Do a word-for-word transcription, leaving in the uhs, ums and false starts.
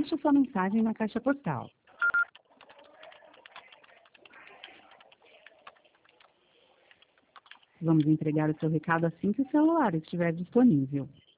deixe sua mensagem na caixa postal. Vamos entregar o seu recado assim que o celular estiver disponível.